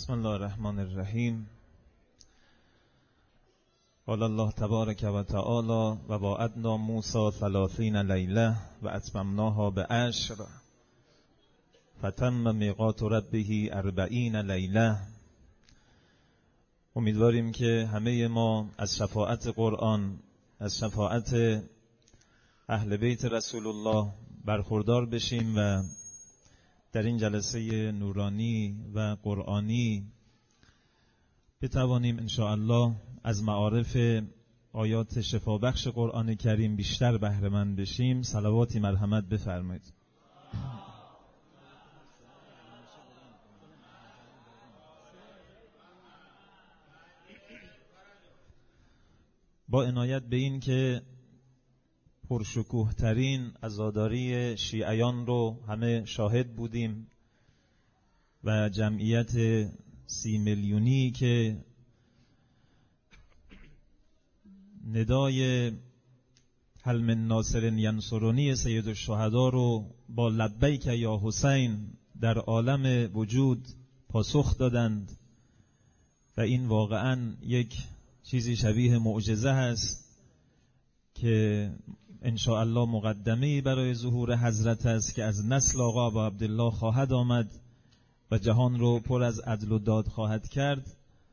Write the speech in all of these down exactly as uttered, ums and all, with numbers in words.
بسم الله الرحمن الرحیم. قال الله تبارک و تعالی و وعدنا موسی ثلاثین لیله و اتممناها بعشر فتم میقات ربه اربعین لیله. امیدواریم که همه ما از شفاعت قرآن، از شفاعت اهل بیت رسول الله برخوردار بشیم و در این جلسه نورانی و قرآنی بتوانیم ان شاء الله از معارف آیات شفابخش قرآن کریم بیشتر بهره مند بشیم. صلواتی مرحمت بفرمایید. با عنایت به این که پرشکوه ترین عزاداری شیعیان رو همه شاهد بودیم و جمعیت سی میلیونی که ندای هل من ناصر ینصرونی سید الشهدا رو با لبیک یا حسین در عالم وجود پاسخ دادند و این واقعا یک چیزی شبیه معجزه هست که ان شاء الله مقدمه‌ای برای ظهور حضرت است که از نسل آقا ابا عبدالله خواهد آمد و جهان رو پر از عدل و داد خواهد کرد.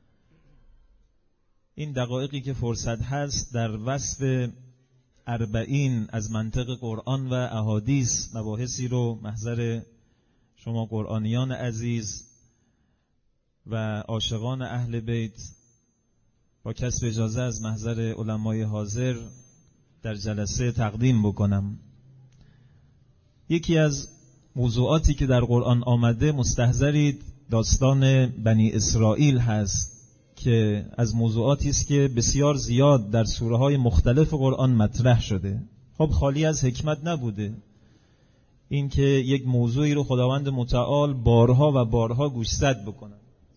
این دقایقی که فرصت هست در وصف اربعین از منطق قرآن و احادیث مباحثی رو محضر شما قرآنیان عزیز و عاشقان اهل بیت با کسب اجازه از محضر علمای حاضر در جلسه تقدیم بکنم. یکی از موضوعاتی که در قرآن آمده مستحضرید داستان بنی اسرائیل هست که از موضوعاتی است که بسیار زیاد در سوره های مختلف قرآن مطرح شده. خب خالی از حکمت نبوده این که یک موضوعی رو خداوند متعال بارها و بارها گوشزد بکنه،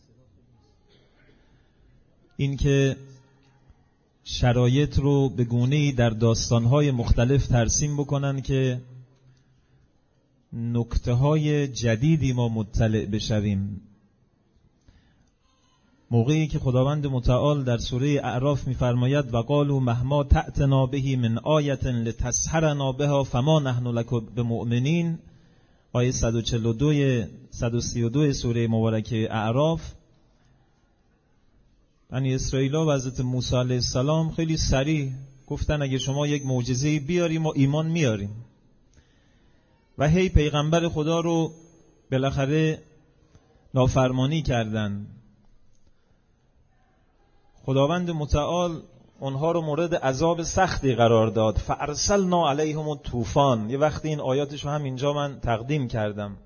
این که شرایط رو به گونه‌ای در داستان‌های مختلف ترسیم بکنن که نکته‌های جدیدی ما مطلع بشویم. موقعی که خداوند متعال در سوره اعراف می‌فرماید و قالوا مهما تأتنا به من آیة لتسحرنا بها فما نحن لک بمؤمنین، آیه صد و چهل و دو صد و سی و دو سوره مبارکه اعراف، بنی اسرائیل و حضرت موسی علیه السلام خیلی سریع گفتن اگه شما یک معجزه‌ای بیاری ما ایمان میاریم و هی پیغمبر خدا رو بالاخره نافرمانی کردن. خداوند متعال اونها رو مورد عذاب سختی قرار داد. فارسلنا علیهم الطوفان. یه وقتی این آیاتشو هم اینجا من تقدیم کردم.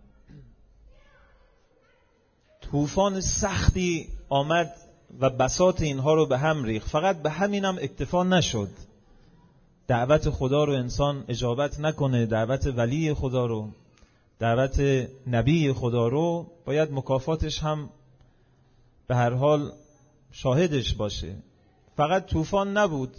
طوفان سختی آمد و بساط اینها رو به هم ریخت. فقط به همینم اکتفا نشد. دعوت خدا رو انسان اجابت نکنه، دعوت ولی خدا رو، دعوت نبی خدا رو، باید مکافاتش هم به هر حال شاهدش باشه. فقط طوفان نبود،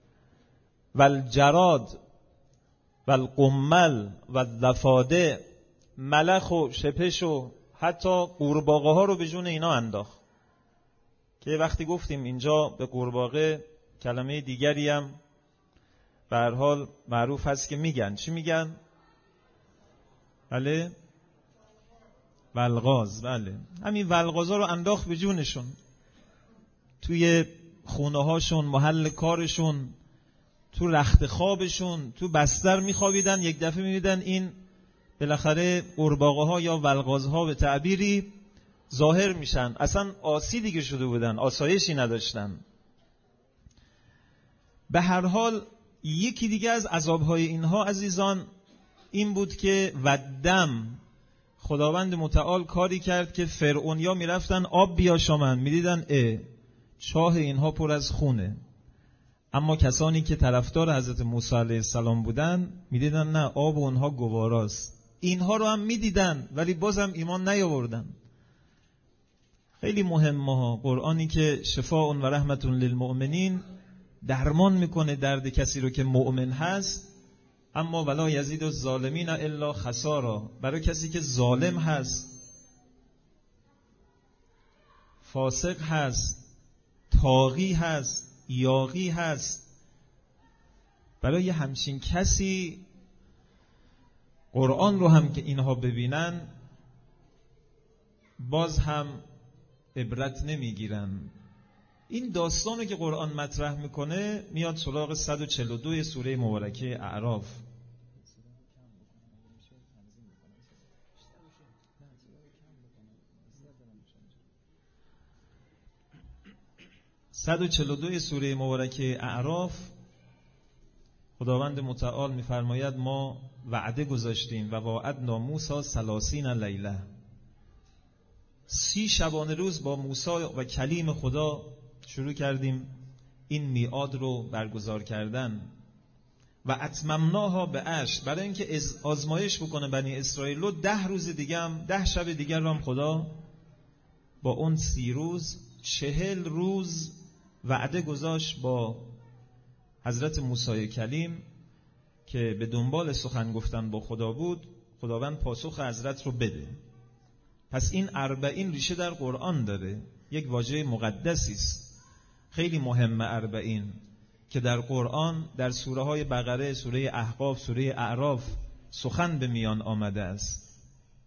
والجراد والقمل والضفادع، ملخ و شپش و حتی قورباغه ها رو به جون اینا انداخت که وقتی گفتیم اینجا به قورباغه کلمه دیگری هم به هر حال معروف هست که میگن چی میگن؟ بله ولغاز. بله همین ولغازا رو انداخت به جونشون، توی خونه هاشون، محل کارشون، تو رخت خوابشون، تو بستر میخوابیدن، یک دفعه میبینن این بالاخره قورباغه ها یا ولغاز ها به تعبیری ظاهر میشن. اصلا آسی دیگه شده بودن، آسایشی نداشتن. به هر حال یکی دیگه از عذابهای اینها عزیزان این بود که ودم، خداوند متعال کاری کرد که فرعونیا میرفتن آب بیاشامن، میدیدن اه چاه اینها پر از خونه، اما کسانی که طرفدار حضرت موسی علیه السلام بودن میدیدن نه، آب اونها گواراست. اینها رو هم میدیدن ولی بازم ایمان نیاوردن. خیلی مهمه ها قرآنی که شفاء و رحمت للمؤمنین درمان میکنه درد کسی رو که مؤمن هست، اما ولا یزید الظالمین الا خسارا. برای کسی که ظالم هست فاسق هست، طاغی هست، یاغی هست. برای همچین کسی قرآن رو هم که اینها ببینن باز هم عبرت نمیگیرن. این داستانو که قرآن مطرح میکنه میاد سراغ صد و چهل و دو سوره مبارکه اعراف. صد و چهل و دو سوره مبارکه اعراف خداوند متعال میفرماید ما وعده گذاشتیم و وعدنا موسی ثلاثین لیله، سی شبانه روز با موسی و کلیم خدا شروع کردیم این میعاد رو برگزار کردن. و اتممناها به عشر، برای اینکه آزمایش بکنه بنی اسرائیل رو، ده روز دیگه هم ده شب دیگر رو هم خدا با اون سی روز چهل روز وعده گذاشت با حضرت موسی کلیم که به دنبال سخن گفتن با خدا بود، خداوند پاسخ حضرت رو بده. پس این اربعین ریشه در قرآن داره، یک واژه مقدسی است، خیلی مهمه اربعین، که در قرآن در سوره های بقره، سوره احقاف، سوره اعراف سخن به میان آمده است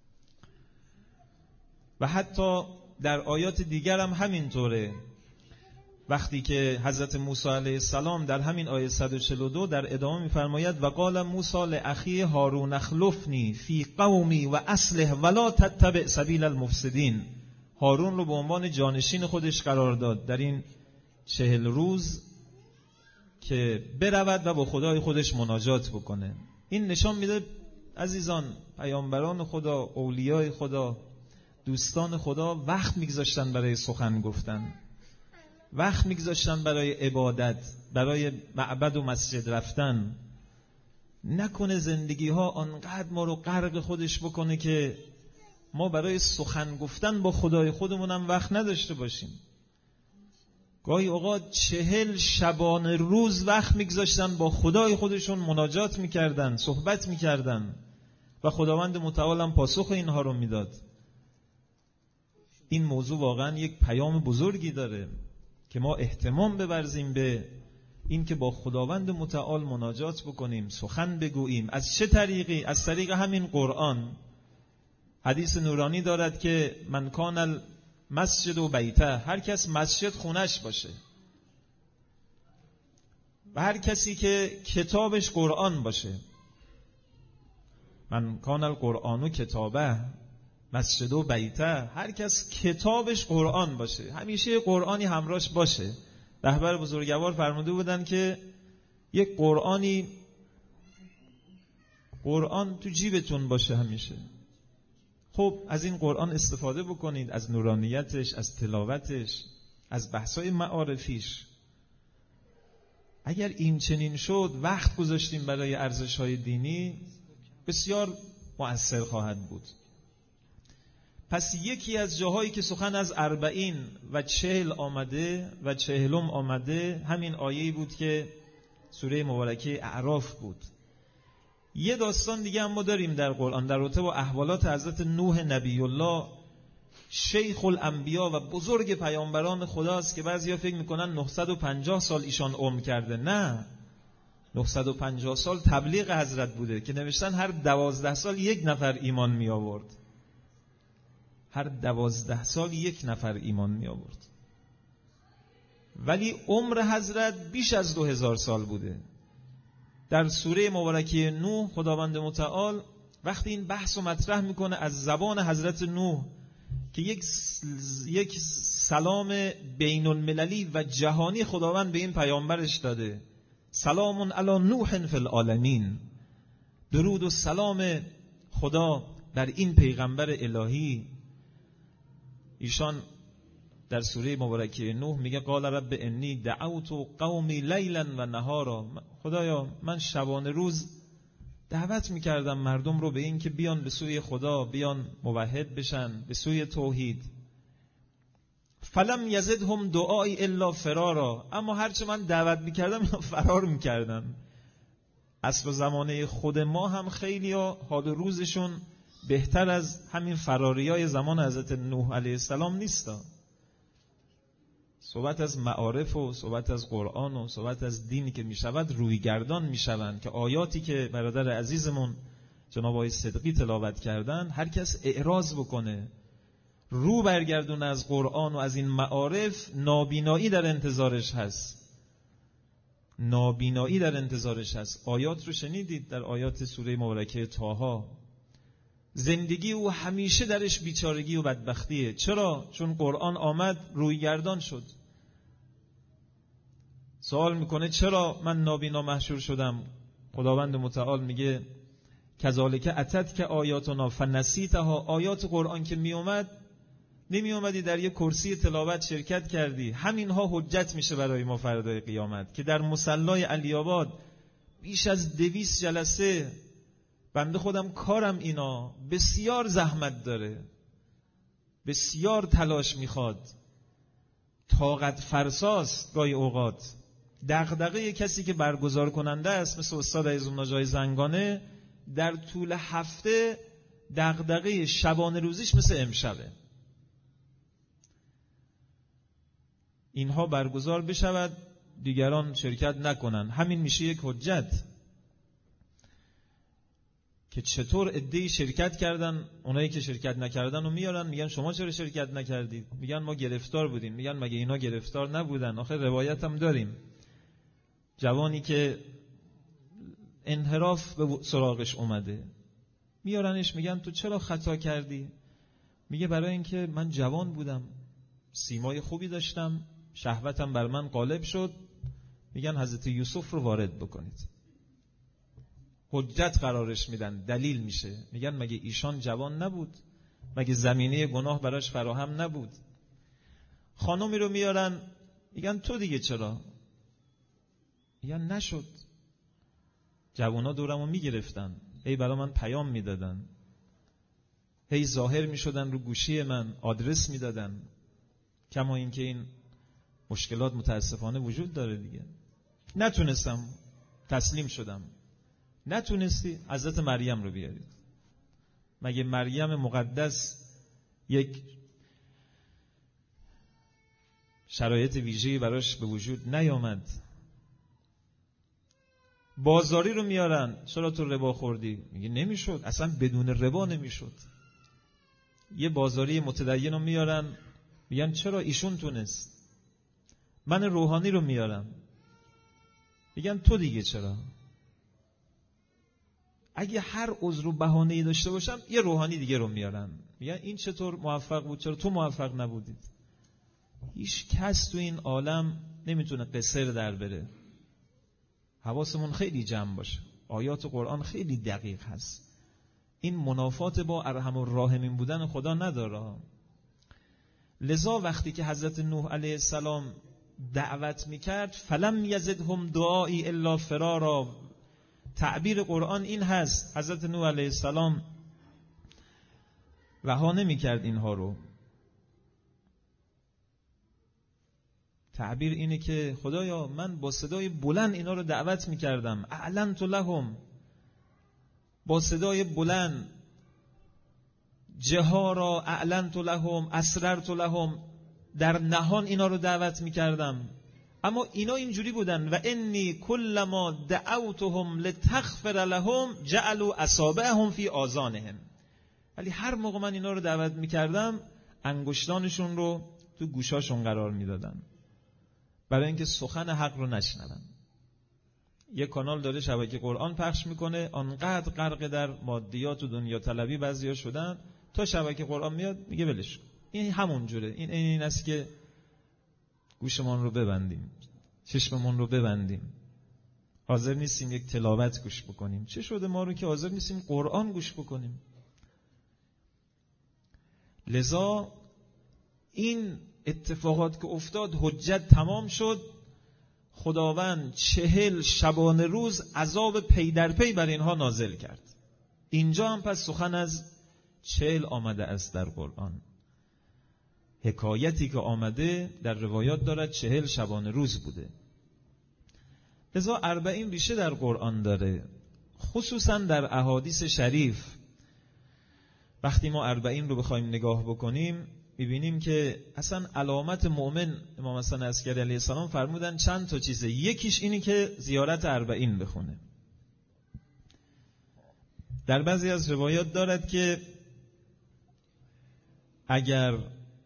و حتی در آیات دیگر هم همینطوره. وقتی که حضرت موسی علیه السلام در همین آیه صد و چهل و دو در ادامه می‌فرماید و قال موسی لاخیه هارون اخلفنی فی قومی و اصلح ولا تتبع سبیل المفسدین، هارون رو به عنوان جانشین خودش قرار داد در این چهل روز که برود و با خدای خودش مناجات بکنه. این نشان میده عزیزان پیامبران خدا، اولیای خدا، دوستان خدا وقت میگذاشتن برای سخن گفتن، وقت میگذاشتن برای عبادت، برای معبد و مسجد رفتن. نکنه زندگی ها آنقدر ما رو غرق خودش بکنه که ما برای سخن گفتن با خدای خودمونم وقت نداشته باشیم. گاهی اوقات چهل شبانه روز وقت میگذاشتن با خدای خودشون مناجات میکردن، صحبت میکردن و خداوند متعال هم پاسخ اینها رو میداد. این موضوع واقعا یک پیام بزرگی داره که ما اهتمام بورزیم به این که با خداوند متعال مناجات بکنیم، سخن بگوییم. از چه طریقی؟ از طریق همین قرآن. حدیث نورانی دارد که من کان المسجد و بیته، هر کس مسجد خونش باشه و هر کسی که کتابش قرآن باشه. من کان القرآن کتابه مسجد و بیته، هر کس کتابش قرآن باشه، همیشه قرآنی همراهش باشه. رهبر بزرگوار فرموده بودن که یک قرآنی قرآن تو جیبتون باشه همیشه. خب از این قرآن استفاده بکنید، از نورانیتش، از تلاوتش، از بحثای معارفیش. اگر این چنین شد، وقت گذاشتیم برای ارزش‌های دینی، بسیار مؤثر خواهد بود. پس یکی از جاهایی که سخن از اربعین و چهل آمده و چهلم آمده همین آیه‌ای بود که سوره مبارکه اعراف بود. یه داستان دیگه هم ما داریم در قرآن در رابطه با احوالات حضرت نوح نبی الله، شیخ الانبیا و بزرگ پیامبران خداست که بعضیا فکر میکنن نهصد و پنجاه سال ایشان عمر کرده. نه، نهصد و پنجاه سال تبلیغ حضرت بوده که نوشتن هر دوازده سال یک نفر ایمان می آورد. هر دوازده سال یک نفر ایمان می آورد. ولی عمر حضرت بیش از دو هزار سال بوده. در سوره مبارکه نوح خداوند متعال وقتی این بحث رو مطرح میکنه از زبان حضرت نوح که یک یک سلام بین المللی و جهانی خداوند به این پیامبرش داده، سلام علی نوح فی العالمین، درود و سلام خدا بر این پیغمبر الهی. ایشان در سوره مبارکه نوح میگه قال رب انی دعوت قومی لیلا و نهارا، خدایا من شبانه روز دعوت میکردم مردم رو به این که بیان به سوی خدا، بیان موحد بشن، به سوی توحید. فلم یزدهم دعایی الا فرارا، اما هرچه من دعوت میکردم فرار میکردن. اصل زمانه خود ما هم خیلی ها حال روزشون بهتر از همین فراریای زمان حضرت نوح علیه السلام نیستا. صحبت از معارف و صحبت از قرآن و صحبت از دینی که می شود روی گردان می شوند که آیاتی که برادر عزیزمون جناب آقای صدقی تلاوت کردن، هر کس اعراض بکنه رو برگردونه از قرآن و از این معارف، نابینایی در انتظارش هست، نابینایی در انتظارش هست. آیات رو شنیدید در آیات سوره مبارکه طه، زندگی او همیشه درش بیچارگی و بدبختیه. چرا؟ چون قرآن آمد روی گردان شد. سوال میکنه چرا من نابینا محشور شدم؟ خداوند متعال میگه کذالک اتت که آیاتنا فنسیتها. آیات قرآن که میومد نمی اومدی در یک کرسی تلاوت شرکت کردی، همینها حجت میشه برای ما فردای قیامت که در مصلای علی آباد بیش از دویست جلسه بنده خودم کارم اینا، بسیار زحمت داره، بسیار تلاش میخواد، طاقت فرساست گاهی اوقات. دغدغه کسی که برگزار کننده است مثل استاد عزیزالله جای زنگانه، در طول هفته دغدغه شبانه روزیش مثل امشبه. اینها برگزار بشود دیگران شرکت نکنن، همین میشه یک حجت که چطور عده‌ای شرکت کردن، اونایی که شرکت نکردن رو میارن میگن شما چرا شرکت نکردید؟ میگن ما گرفتار بودیم. میگن مگه اینا گرفتار نبودن؟ آخه روایت هم داریم، جوانی که انحراف به سراغش اومده میارنش میگن تو چرا خطا کردی؟ میگه برای اینکه من جوان بودم، سیمای خوبی داشتم، شهوتم بر من غالب شد. میگن حضرت یوسف رو وارد بکنید، حجت قرارش میدن، دلیل میشه. میگن مگه ایشان جوان نبود؟ مگه زمینه گناه براش فراهم نبود؟ خانمی رو میارن میگن تو دیگه چرا؟ میگن نشد. جوانا دورمو میگرفتن، هی برا من پیام میدادن، هی ظاهر میشدن رو گوشی من، آدرس میدادن. کما اینکه این مشکلات متاسفانه وجود داره دیگه. نتونستم، تسلیم شدم. نتونستی؟ حضرت مریم رو بیارید. مگه مریم مقدس یک شرایط ویژه‌ای براش به وجود نیامد؟ بازاری رو میارن، چرا تو ربا خوردی؟ میگه نمیشد، اصلا بدون ربا نمیشد. یه بازاری متدین رو میارن، میگن چرا ایشون تونست؟ من روحانی رو میارم، میگن تو دیگه چرا؟ اگه هر عذر و بهانه‌ای داشته باشم یه روحانی دیگه رو میارن، میگن این چطور موفق بود، چرا تو موفق نبودید؟ هیچ کس تو این عالم نمیتونه قصر در بره. حواسمون خیلی جمع باشه، آیات قرآن خیلی دقیق هست. این منافات با ارحم الراحمین بودن خدا نداره. لذا وقتی که حضرت نوح علیه السلام دعوت میکرد، فلم یزدهم دعایی الا فرارا، تعبیر قرآن این هست، حضرت نوح علیه السلام رها نمیکرد اینها رو. تعبیر اینه که خدایا من با صدای بلند اینا رو دعوت میکردم، اعلنت لهم، با صدای بلند، جهارا اعلنت لهم اسررت لهم، در نهان اینا رو دعوت میکردم. اما اینا اینجوری بودن و انی کلما دعوتهم لتغفر لهم جعلوا اصابعهم فی آذانهم، ولی هر موقع من اینا رو دعوت میکردم انگشتانشون رو تو گوشاشون قرار میدادن برای اینکه سخن حق رو نشنون. یک کانال داره شبکه قرآن پخش میکنه، آنقدر غرق در مادیات و دنیا طلبی بعضیا شدن، تا شبکه قرآن میاد میگه ولش کن. این همون جوره. این این است که گوشمون رو ببندیم، چشممون رو ببندیم، حاضر نیستیم یک تلاوت گوش بکنیم. چه شده ما رو که حاضر نیستیم قرآن گوش بکنیم؟ لذا این اتفاقات که افتاد، حجت تمام شد، خداوند چهل شبانه روز عذاب پی در پی بر اینها نازل کرد. اینجا هم پس سخن از چهل آمده است در قرآن. حکایتی که آمده در روایات دارد چهل شبانه روز بوده. لذا اربعین ریشه در قرآن داره، خصوصا در احادیث شریف. وقتی ما اربعین رو بخوایم نگاه بکنیم، میبینیم که اصلا علامت مؤمن امام حسن عسکری علیه السلام فرمودن چند تا چیزه. یکیش اینی که زیارت اربعین بخونه. در بعضی از روایات دارد که اگر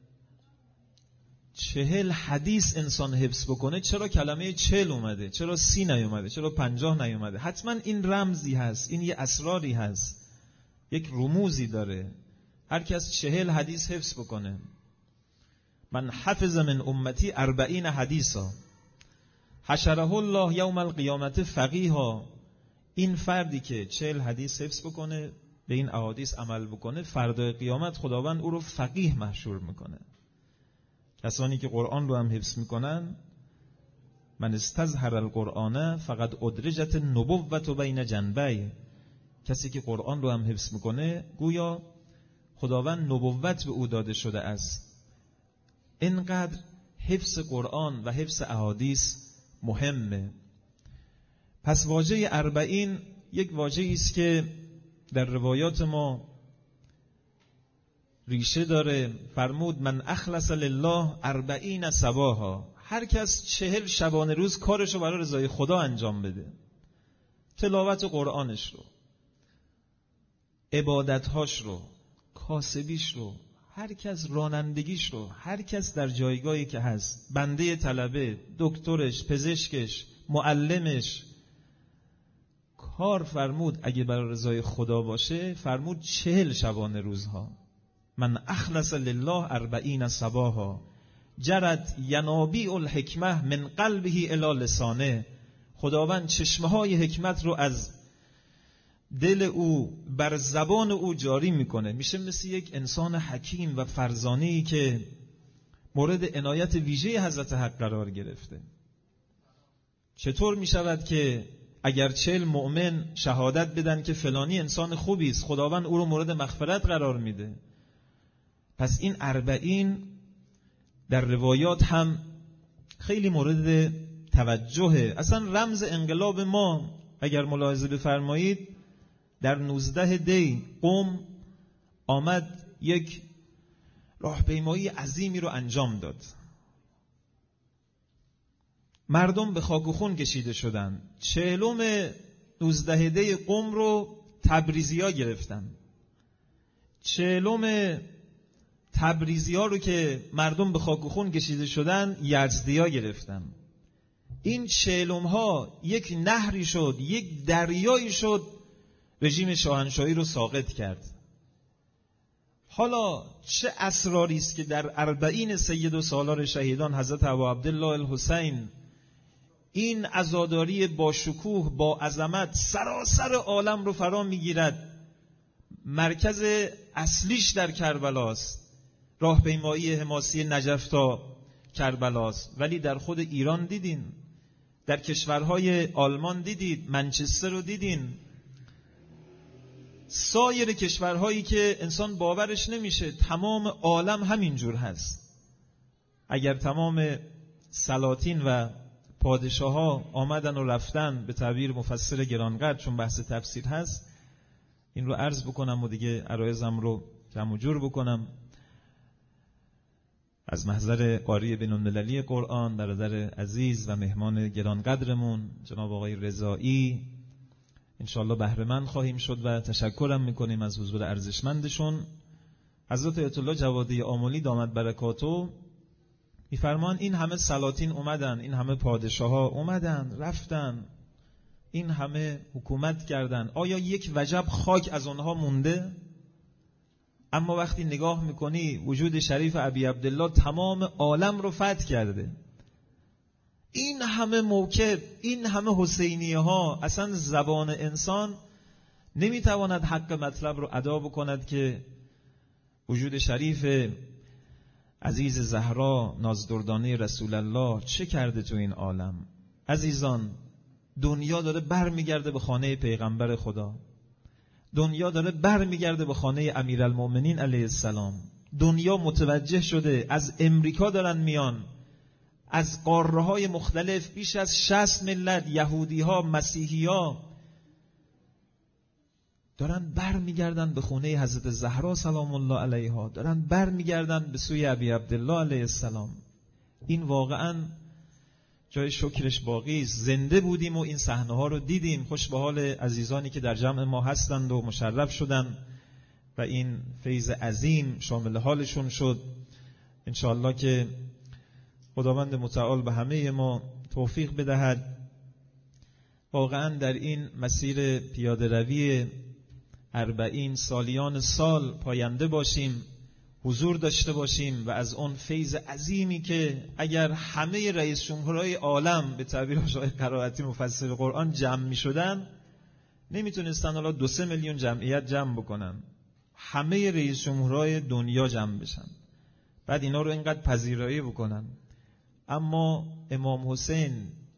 چهل حدیث انسان حفظ بکنه، چرا کلمه چهل اومده؟ چرا سی نیومده؟ چرا پنجاه نیومده؟ حتما این رمزی هست، این یه اسراری هست، یک رموزی داره. هر کس چهل حدیث حفظ بکنه، من حفظ من امتی اربعین حدیثا حشره الله یوم القیامت فقیها، این فردی که چهل حدیث حفظ بکنه، به این احادیث عمل بکنه، فردای قیامت خداوند او رو فقیه محشور میکنه. کسانی که قرآن رو هم حفظ میکنن، من استظهر القرآن فقد ادرجت النبوة بین جنبی، کسی که قرآن رو هم حفظ میکنه گویا خداوند نبوت به او داده شده است. اینقدر حفظ قرآن و حفظ احادیث مهمه. پس واژه اربعین یک واژه‌ای است که در روایات ما ریشه داره. فرمود من اخلص لله اربعین صباحا، هر کس چهل شبانه روز کارشو برای رضای خدا انجام بده، تلاوت قرآنش رو، عبادتهاش رو، کاسبیش رو، هر کس رانندگیش رو، هر کس در جایگاهی که هست، بنده طلبه، دکترش، پزشکش، معلمش، کار فرمود اگه برای رضای خدا باشه، فرمود چهل شبانه روزها. من اخلص لله اربعین صباحا جرت ینابیع الحکمه من قلبه الی لسانه، خداوند چشمه های حکمت رو از دل او بر زبان او جاری میکنه. میشه مثل یک انسان حکیم و فرزانه‌ای که مورد عنایت ویژه حضرت حق قرار گرفته. چطور میشود که اگر چهل مؤمن شهادت بدن که فلانی انسان خوبی است، خداوند او رو مورد مغفرت قرار میده؟ پس این اربعین در روایات هم خیلی مورد توجهه. اصلا رمز انقلاب ما اگر ملاحظه بفرمایید، در نوزده دی قم آمد یک راهپیمایی عظیمی رو انجام داد. مردم به خاک و خون کشیده شدن. چهلم نوزده دی قم رو تبریزی ها گرفتن. چهلم تبریزی ها رو که مردم به خاک و خون کشیده شدن، یزدی ها گرفتن. این چهلم ها یک نهری شد، یک دریایی شد، رژیم شاهنشاهی رو ساقط کرد. حالا چه اسراری است که در اربعین سید و سالار شهیدان حضرت ابا عبدالله الحسین این عزاداری با شکوه، با عظمت سراسر عالم رو فرا میگیرد. مرکز اصلیش در کربلاست، راهپیمایی حماسی نجف تا کربلاست، ولی در خود ایران دیدین، در کشورهای آلمان دیدید، منچستر رو دیدین، سایر کشورهایی که انسان باورش نمیشه، تمام عالم همینجور هست. اگر تمام سلاطین و پادشاه ها آمدن و رفتن، به تعبیر مفسر گرانقدر، چون بحث تفسیر هست، این رو عرض بکنم و دیگه عرایزم رو جمع و جور بکنم. از محضر قاری بین‌المللی قرآن برادر عزیز و مهمان گرانقدرمون جناب آقای رضایی انشاءالله بهره مند خواهیم شد و تشکرم میکنیم از حضور ارزشمندشون. حضرت آیت الله جوادی آملی دامت برکاتو میفرمان این همه سلاطین اومدن، این همه پادشاه ها اومدن رفتن، این همه حکومت کردن، آیا یک وجب خاک از اونها مونده؟ اما وقتی نگاه میکنی وجود شریف ابی عبدالله تمام عالم رو فتح کرده. این همه موکب، این همه حسینیه ها، اصلا زبان انسان نمیتواند حق مطلب رو ادا بکند که وجود شریف عزیز زهرا نازدردانه رسول الله چه کرده تو این عالم. عزیزان، دنیا داره بر میگرده به خانه پیغمبر خدا، دنیا داره بر میگرده به خانه امیرالمؤمنین علیه السلام. دنیا متوجه شده، از امریکا دارن میان، از قاره های مختلف بیش از شصت ملت، یهودی ها، مسیحی ها، دارن بر میگردن به خونه حضرت زهرا سلام الله علیها، دارن بر میگردن به سوی ابی عبدالله علیه السلام. این واقعا جای شکرش باقی است. زنده بودیم و این صحنه ها رو دیدیم. خوش به حال عزیزانی که در جمع ما هستند و مشرف شدن و این فیض عظیم شامل حالشون شد. انشاءالله که خداوند متعال به همه ما توفیق بدهد واقعا در این مسیر پیاده روی اربعین سالیان سال پاینده باشیم، حضور داشته باشیم و از اون فیض عظیمی که اگر همه رئیس جمهورهای عالم به تعبیر آقای قرائتی مفسر قرآن جمع می شدن نمیتونستن حالا دو سه میلیون جمعیت جمع بکنن، همه رئیس جمهورهای دنیا جمع بشن بعد اینا رو اینقدر پذیرایی بکنن. اما امام حسین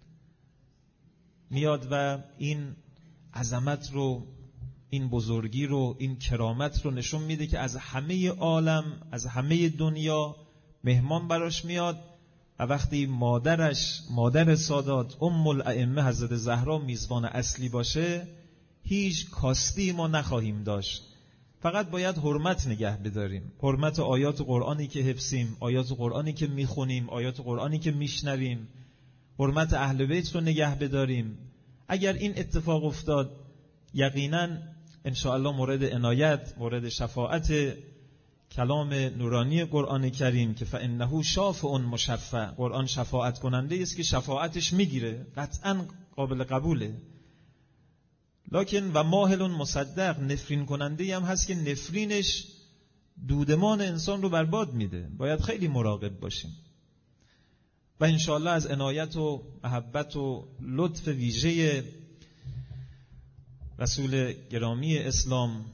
میاد و این عظمت رو، این بزرگی رو، این کرامت رو نشون میده که از همه عالم، از همه دنیا مهمان براش میاد و وقتی مادرش، مادر سادات ام الائمه حضرت زهرا میزبان اصلی باشه هیچ کاستی ما نخواهیم داشت، فقط باید حرمت نگه بداریم، حرمت آیات قرآنی که حفظیم، آیات قرآنی که میخونیم، آیات قرآنی که میشنویم، حرمت اهل بیت رو نگه بداریم. اگر این اتفاق افتاد یقیناً انشاءالله مورد عنایت، مورد شفاعت کلام نورانی قرآن کریم که فإنه شافع مشفع، قرآن شفاعت کننده است که شفاعتش میگیره، قطعاً قابل قبوله. لکن و ماهل مصدق، نفرین کننده هم هست که نفرینش دودمان انسان رو برباد میده. باید خیلی مراقب باشیم و انشاءالله از عنایت و محبت و لطف ویژه رسول گرامی اسلام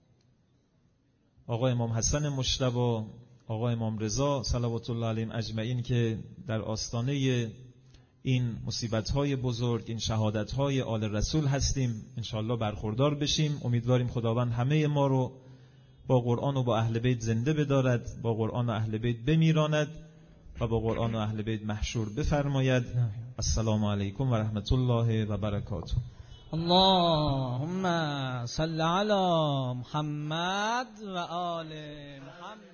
آقا امام حسن مجتبی، آقا امام رضا صلوات الله علیهم اجمعین که در آستانه این مصیبت‌های بزرگ، این شهادت‌های آل رسول هستیم، انشاءالله برخوردار بشیم. امیدواریم خداوند همه ما رو با قرآن و با اهل بیت زنده بدارد، با قرآن و اهل بیت بمیراند و با قرآن و اهل بیت محشور بفرماید. السلام علیکم و رحمت الله و برکاته. اللهم صل علی محمد و آل محمد.